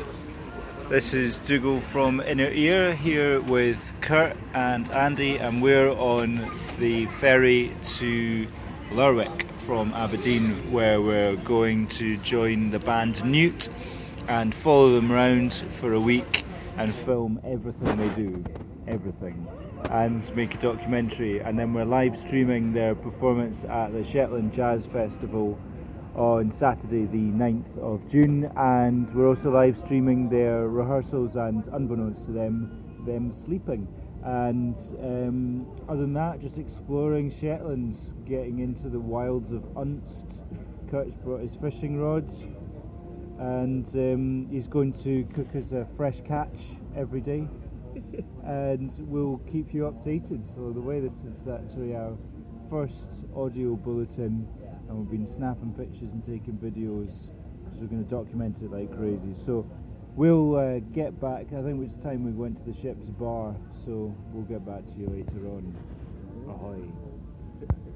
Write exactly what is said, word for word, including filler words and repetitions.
This is Dougal from Inner Ear here with Kurt and Andy, and we're on the ferry to Lerwick from Aberdeen, where we're going to join the band Newt and follow them around for a week and film everything they do, everything, and make a documentary. And then we're live streaming their performance at the Shetland Jazz Festival on Saturday the ninth of June, and we're also live streaming their rehearsals and, unbeknownst to them, them sleeping. And um, other than that, just exploring Shetland, getting into the wilds of Unst. Kurt's brought his fishing rods, and um, he's going to cook us a fresh catch every day, and we'll keep you updated. So the way this is actually our first audio bulletin, and we've been snapping pictures and taking videos because we're going to document it like crazy. So we'll uh, get back. I think it's time we went to the ship's bar, so we'll get back to you later on. Ahoy.